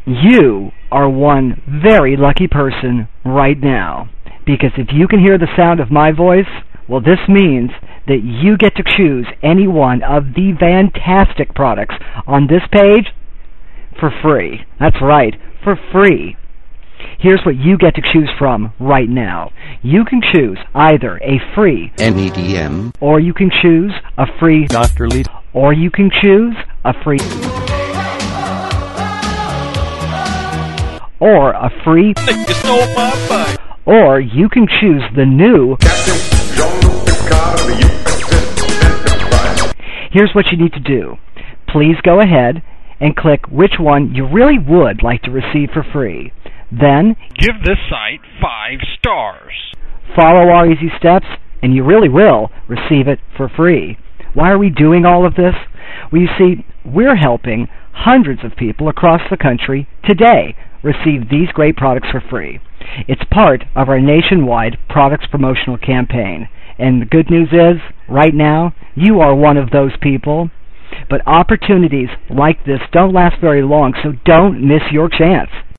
You are one very lucky person right now, because if you can hear the sound of my voice, well, this means that you get to choose any one of the fantastic products on this page for free. That's right, for free. Here's what you get to choose from right now. You can choose either a free NEDM, or you can choose a free Dr. Lee, or you can choose a free or a free you stole my bike. or you can choose the new. Here's what you need to do. Please go ahead and click which one you really would like to receive for free. Then give this site 5 stars. Follow our easy steps and you really will receive it for free. Why are we doing all of this? Well, you see, we're helping hundreds of people across the country today receive these great products for free. It's part of our nationwide products promotional campaign. And the good news is, right now, you are one of those people. But opportunities like this don't last very long, so don't miss your chance.